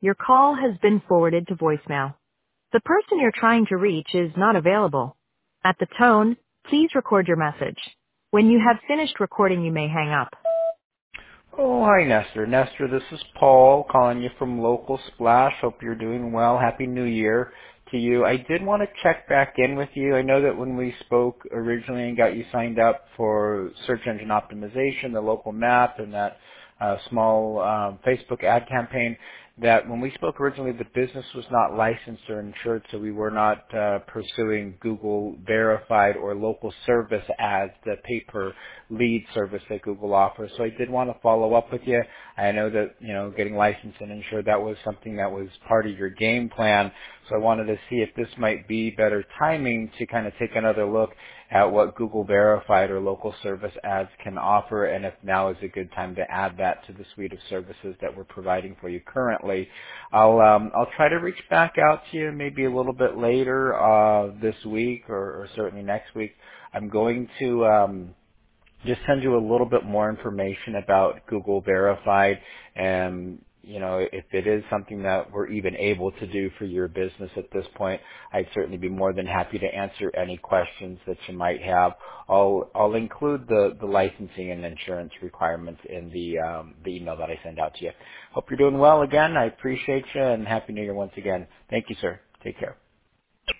Your call has been forwarded to voicemail. The person you're trying to reach is not available. At the tone, please record your message. When you have finished recording, you may hang up. Oh, hi, Nestor. Nestor, this is Paul calling you from Local Splash. Hope you're doing well. Happy New Year to you. I did want to check back in with you. I know that when we spoke originally and got you signed up for search engine optimization, the local map, and that small Facebook ad campaign, that when we spoke originally, the business was not licensed or insured, so we were not pursuing Google verified or local service ads, the pay-per-lead service that Google offers. So I did want to follow up with you. I know that, getting licensed and insured, that was something that was part of your game plan. So I wanted to see if this might be better timing to kind of take another look at what Google verified or local service ads can offer, and if now is a good time to add that to the suite of services that we're providing for you currently. I'll try to reach back out to you maybe a little bit later this week or certainly next week. I'm going to just send you a little bit more information about Google Verified, and if it is something that we're even able to do for your business at this point, I'd certainly be more than happy to answer any questions that you might have. I'll include the licensing and insurance requirements in the email that I send out to you. Hope you're doing well again. I appreciate you, and Happy New Year once again. Thank you, sir. Take care.